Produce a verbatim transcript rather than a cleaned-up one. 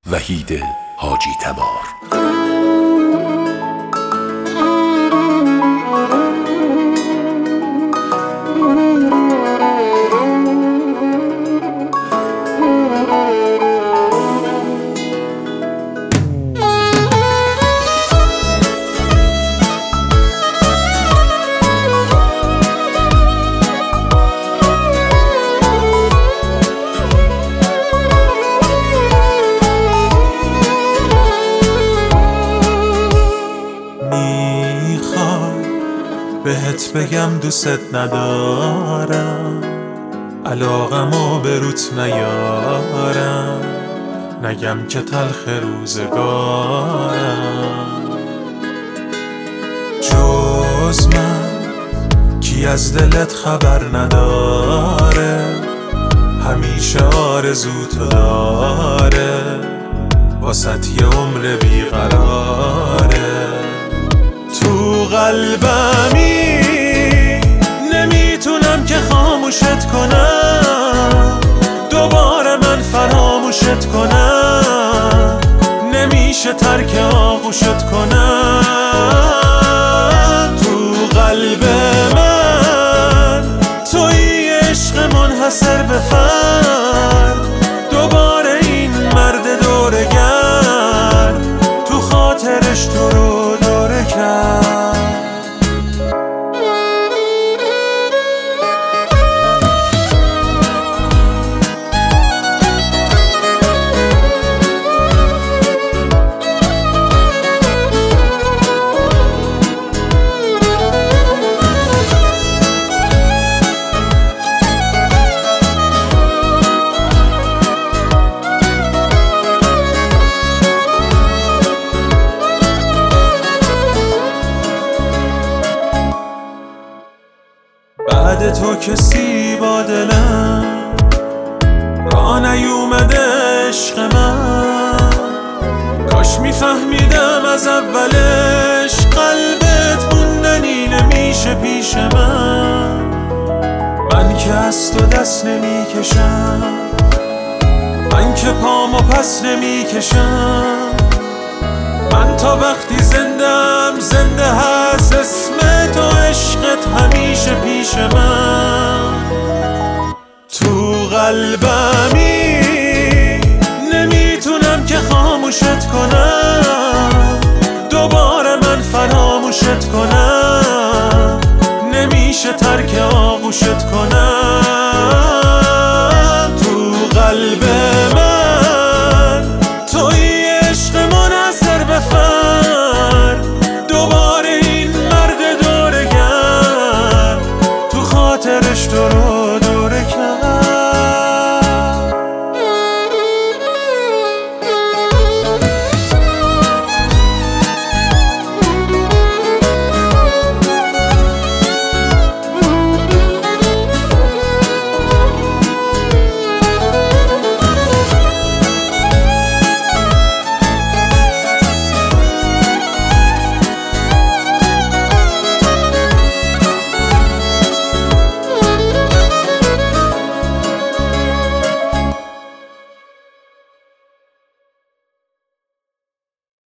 وحید حاجی تبار. بهت بگم دوست ندارم، علاقمو به روت نیارم، نگم که تلخ روزگارم. جز من کی از دلت خبر نداره، همیشه آرزوتو داره، واسط یه عمر بیقراره. تو قلبمی نمیتونم که خاموشت کنم، دوباره من فراموشت کنم، نمیشه ترک آغوشت کنم. تو قلب من توی عشق منحصر به فرد، دوباره این مرد دورگر تو خاطرش تو رو دوره کرد. بعد تو کسی با دلم را نیومده عشق من، کاش میفهمیدم از اولش قلبت موندنی نمیشه پیش من. من که از تو دست نمیکشم، من که پامو پس نمیکشم، من تا وقتی زندم زنده هست اسم تو، عشقت همیشه پیش من. تو قلبمی نمیتونم که خاموشت کنم،